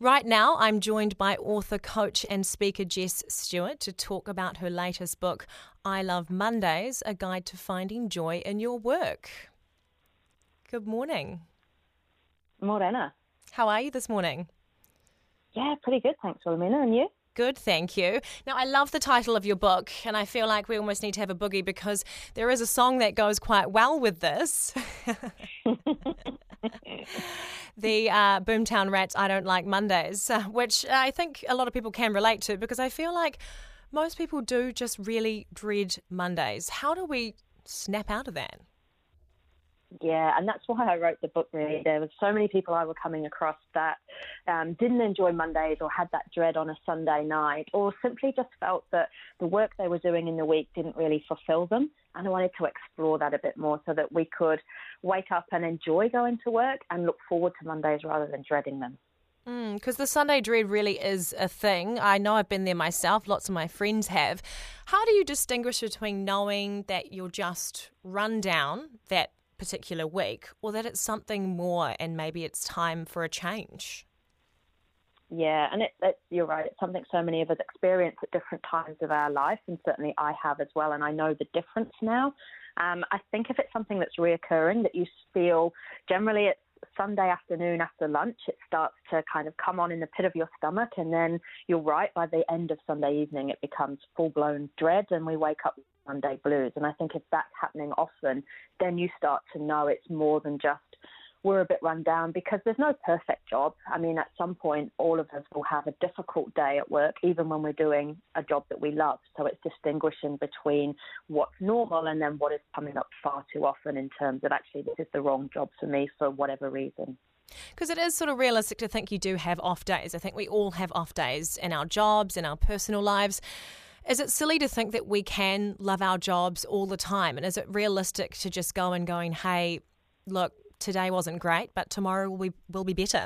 Right now, I'm joined by author, coach and speaker Jess Stewart to talk about her latest book, I Love Mondays, A Guide to Finding Joy in Your Work. Good morning. Morena. How are you this morning? Yeah, pretty good, thanks, Wilhelmina. And you? Good, thank you. Now, I love the title of your book, and I feel like we almost need to have a boogie because there is a song that goes quite well with this. The Boomtown Rats, I Don't Like Mondays, which I think a lot of people can relate to because I feel like most people do just really dread Mondays. How do we snap out of that? Yeah, and that's why I wrote the book, really. There were so many people I were coming across that didn't enjoy Mondays or had that dread on a Sunday night or simply just felt that the work they were doing in the week didn't really fulfill them. And I wanted to explore that a bit more so that we could wake up and enjoy going to work and look forward to Mondays rather than dreading them. Because the Sunday dread really is a thing. I know I've been there myself. Lots of my friends have. How do you distinguish between knowing that you're just run down that particular week or that it's something more and maybe it's time for a change? Yeah, and you're right. It's something so many of us experience at different times of our life, and certainly I have as well, and I know the difference now. I think if it's something that's reoccurring, that you feel generally it's Sunday afternoon after lunch, it starts to kind of come on in the pit of your stomach, and then you're right, by the end of Sunday evening it becomes full-blown dread and we wake up with Monday blues. And I think if that's happening often, then you start to know it's more than just we're a bit run down, because there's no perfect job. I mean, at some point, all of us will have a difficult day at work, even when we're doing a job that we love. So it's distinguishing between what's normal and then what is coming up far too often in terms of actually this is the wrong job for me for whatever reason. Because it is sort of realistic to think you do have off days. I think we all have off days in our jobs, in our personal lives. Is it silly to think that we can love our jobs all the time? And is it realistic to just go and going, hey, look, today wasn't great, but tomorrow will be better?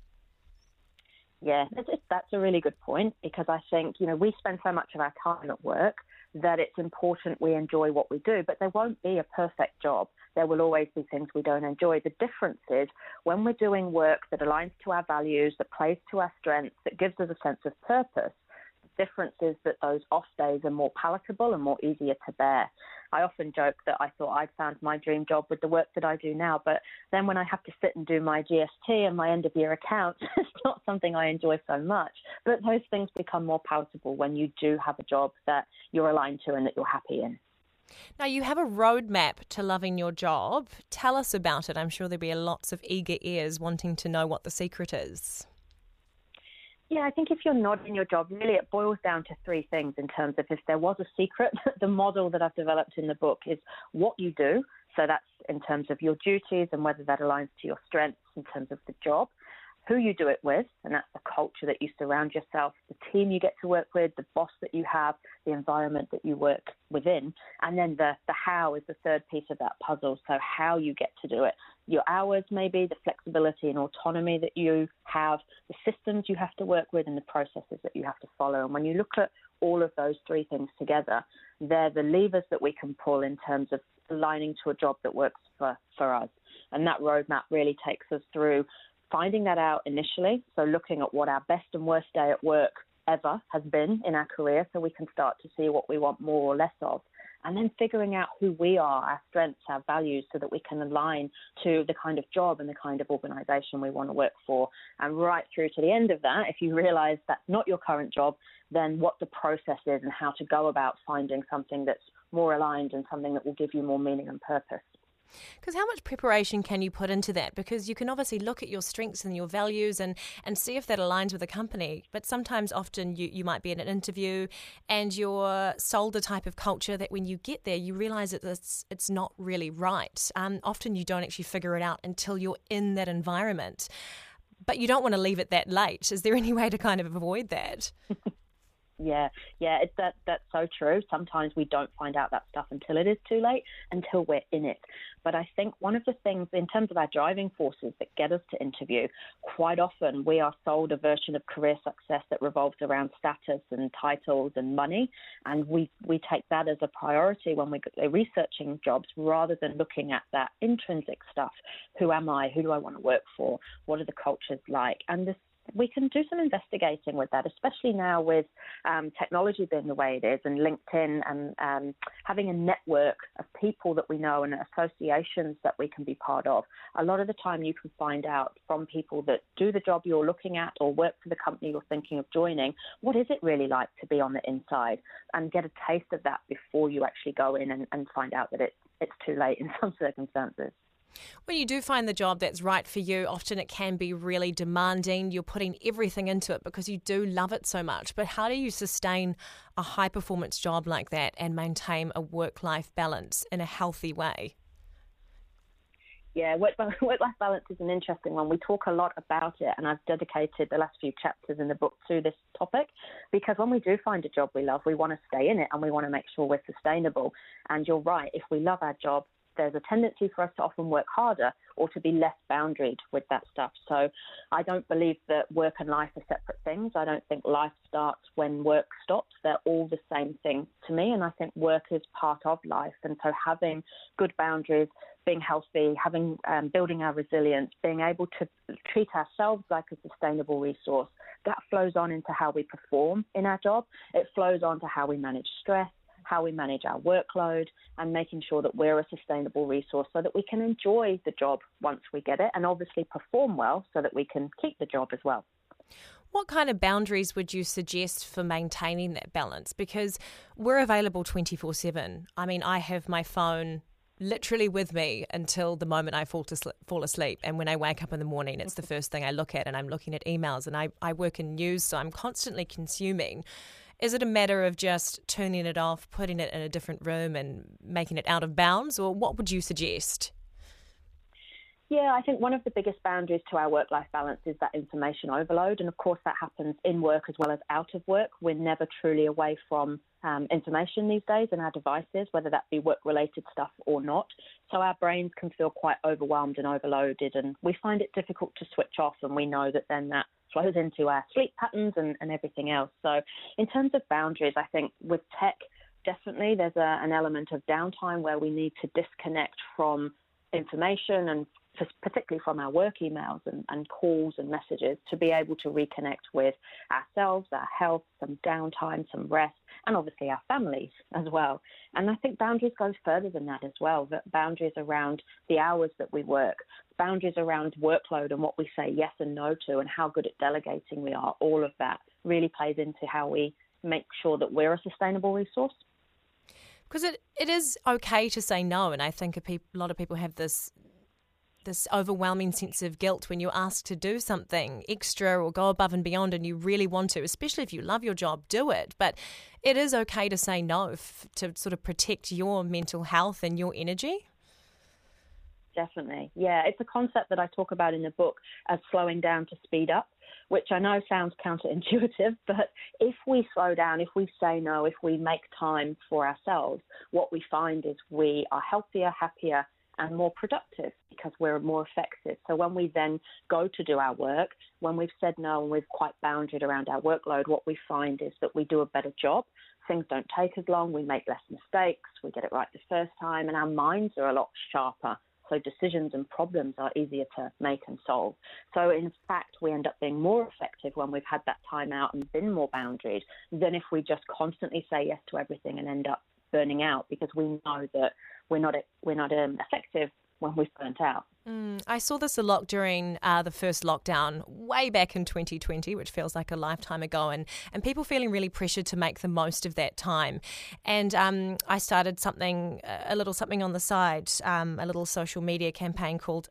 Yeah, that's a really good point, because I think, we spend so much of our time at work that it's important we enjoy what we do, but there won't be a perfect job. There will always be things we don't enjoy. The difference is when we're doing work that aligns to our values, that plays to our strengths, that gives us a sense of purpose, the difference is that those off days are more palatable and more easier to bear. I often joke that I thought I'd found my dream job with the work that I do now, but then when I have to sit and do my GST and my end-of-year accounts, it's not something I enjoy so much. But those things become more palatable when you do have a job that you're aligned to and that you're happy in. Now, you have a roadmap to loving your job. Tell us about it. I'm sure there'll be lots of eager ears wanting to know what the secret is. Yeah, I think if you're not in your job, really it boils down to three things in terms of if there was a secret. The model that I've developed in the book is what you do. So that's in terms of your duties and whether that aligns to your strengths in terms of the job. Who you do it with, and that's the culture that you surround yourself, the team you get to work with, the boss that you have, the environment that you work within. And then the how is the third piece of that puzzle. So how you get to do it. Your hours, maybe, the flexibility and autonomy that you have, the systems you have to work with, and the processes that you have to follow. And when you look at all of those three things together, they're the levers that we can pull in terms of aligning to a job that works for us. And that roadmap really takes us through finding that out initially, so looking at what our best and worst day at work ever has been in our career so we can start to see what we want more or less of, and then figuring out who we are, our strengths, our values, so that we can align to the kind of job and the kind of organisation we want to work for. And right through to the end of that, if you realise that's not your current job, then what the process is and how to go about finding something that's more aligned and something that will give you more meaning and purpose. Because how much preparation can you put into that? Because you can obviously look at your strengths and your values and see if that aligns with a company. But sometimes often you might be in an interview and you're sold a type of culture that when you get there, you realise that it's not really right. Often you don't actually figure it out until you're in that environment. But you don't want to leave it that late. Is there any way to kind of avoid that? Yeah, that's so true. Sometimes we don't find out that stuff until it is too late, until we're in it. But I think one of the things in terms of our driving forces that get us to interview, quite often we are sold a version of career success that revolves around status and titles and money. And we take that as a priority when we're researching jobs rather than looking at that intrinsic stuff. Who am I? Who do I want to work for? What are the cultures like? And we can do some investigating with that, especially now with technology being the way it is, and LinkedIn, and having a network of people that we know and associations that we can be part of. A lot of the time you can find out from people that do the job you're looking at or work for the company you're thinking of joining, what is it really like to be on the inside, and get a taste of that before you actually go in and find out that it's too late in some circumstances. When you do find the job that's right for you, often it can be really demanding. You're putting everything into it because you do love it so much. But how do you sustain a high-performance job like that and maintain a work-life balance in a healthy way? Yeah, work-life balance is an interesting one. We talk a lot about it, and I've dedicated the last few chapters in the book to this topic, because when we do find a job we love, we want to stay in it and we want to make sure we're sustainable. And you're right, if we love our job, there's a tendency for us to often work harder or to be less boundaried with that stuff. So I don't believe that work and life are separate things. I don't think life starts when work stops. They're all the same thing to me, and I think work is part of life. And so having good boundaries, being healthy, building our resilience, being able to treat ourselves like a sustainable resource, that flows on into how we perform in our job. It flows on to how we manage stress, how we manage our workload, and making sure that we're a sustainable resource so that we can enjoy the job once we get it, and obviously perform well so that we can keep the job as well. What kind of boundaries would you suggest for maintaining that balance? Because we're available 24/7. I mean, I have my phone literally with me until the moment I fall asleep. And when I wake up in the morning, it's the first thing I look at, and I'm looking at emails, and I work in news, so I'm constantly consuming. Is it a matter of just turning it off, putting it in a different room and making it out of bounds, or what would you suggest? Yeah, I think one of the biggest boundaries to our work-life balance is that information overload. And of course, that happens in work as well as out of work. We're never truly away from information these days in our devices, whether that be work-related stuff or not. So our brains can feel quite overwhelmed and overloaded, and we find it difficult to switch off, and we know that then that flows into our sleep patterns and everything else. So in terms of boundaries, I think with tech, definitely there's an element of downtime where we need to disconnect from information, and particularly from our work emails and calls and messages, to be able to reconnect with ourselves, our health, some downtime, some rest, and obviously our families as well. And I think boundaries go further than that as well, that boundaries around the hours that we work, boundaries around workload and what we say yes and no to, and how good at delegating we are. All of that really plays into how we make sure that we're a sustainable resource. Because it is okay to say no, and I think a lot of people have this overwhelming sense of guilt when you're asked to do something extra or go above and beyond, and you really want to, especially if you love your job, do it. But it is okay to say no to sort of protect your mental health and your energy. Definitely. Yeah, it's a concept that I talk about in the book as slowing down to speed up, which I know sounds counterintuitive, but if we slow down, if we say no, if we make time for ourselves, what we find is we are healthier, happier, and more productive because we're more effective. So when we then go to do our work, when we've said no and we've quite boundaried around our workload, what we find is that we do a better job. Things don't take as long, we make less mistakes, we get it right the first time, and our minds are a lot sharper. So decisions and problems are easier to make and solve. So in fact, we end up being more effective when we've had that time out and been more boundaried than if we just constantly say yes to everything and end up burning out, because we know that we're not effective when we've burnt out. I saw this a lot during the first lockdown way back in 2020, which feels like a lifetime ago, and people feeling really pressured to make the most of that time. And I started a little something on the side, a little social media campaign called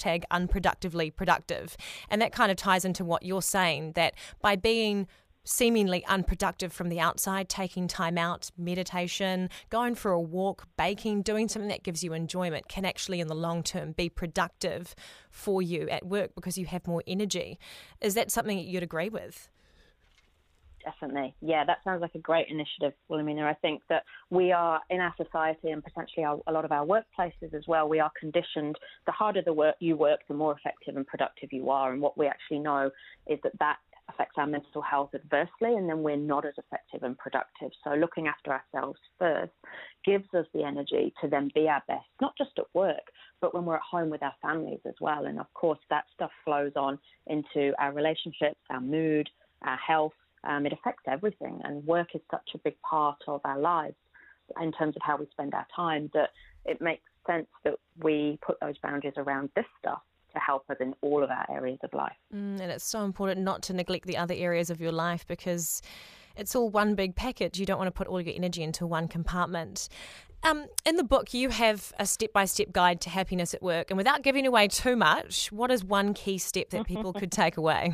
#unproductivelyproductive. And that kind of ties into what you're saying, that by being seemingly unproductive from the outside, taking time out, meditation, going for a walk, baking, doing something that gives you enjoyment can actually in the long term be productive for you at work because you have more energy. Is that something that you'd agree with? Definitely. Yeah, that sounds like a great initiative, Wilhelmina. I think that we are, in our society and potentially a lot of our workplaces as well, we are conditioned, the harder the work you work, the more effective and productive you are. And what we actually know is that affects our mental health adversely, and then we're not as effective and productive. So looking after ourselves first gives us the energy to then be our best, not just at work, but when we're at home with our families as well. And of course, that stuff flows on into our relationships, our mood, our health. It affects everything. And work is such a big part of our lives in terms of how we spend our time that it makes sense that we put those boundaries around this stuff to help us in all of our areas of life. And it's so important not to neglect the other areas of your life because it's all one big package. You don't want to put all your energy into one compartment. In the book, you have a step-by-step guide to happiness at work. And without giving away too much, what is one key step that people could take away?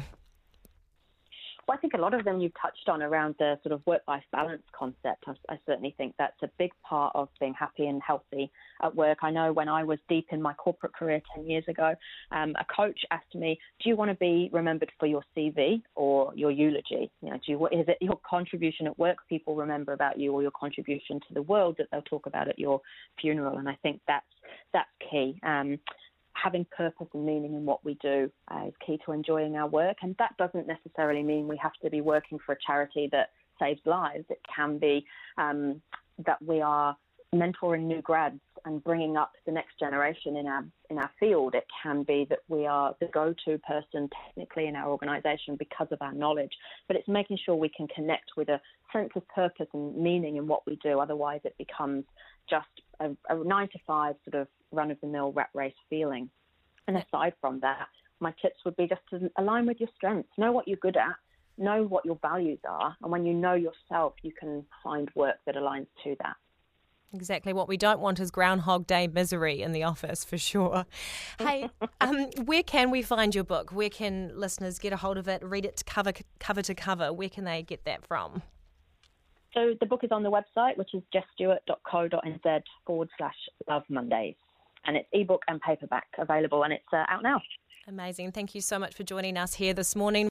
Well, I think a lot of them you've touched on around the sort of work-life balance concept. I certainly think that's a big part of being happy and healthy at work. I know when I was deep in my corporate career 10 years ago, a coach asked me, do you want to be remembered for your CV or your eulogy? You know, is it your contribution at work people remember about you, or your contribution to the world that they'll talk about at your funeral? And I think that's key. Having purpose and meaning in what we do is key to enjoying our work. And that doesn't necessarily mean we have to be working for a charity that saves lives. It can be that we are mentoring new grads and bringing up the next generation in our field. It can be that we are the go-to person technically in our organisation because of our knowledge. But it's making sure we can connect with a sense of purpose and meaning in what we do. Otherwise, it becomes just a 9-to-5 sort of run-of-the-mill rat race feeling. And aside from that, my tips would be just to align with your strengths. Know what you're good at. Know what your values are. And when you know yourself, you can find work that aligns to that. Exactly. What we don't want is Groundhog Day misery in the office, for sure. Hey, where can we find your book? Where can listeners get a hold of it, read it cover to cover? Where can they get that from? So the book is on the website, which is jessstewart.co.nz/Love Mondays. And it's ebook and paperback available, and it's out now. Amazing. Thank you so much for joining us here this morning.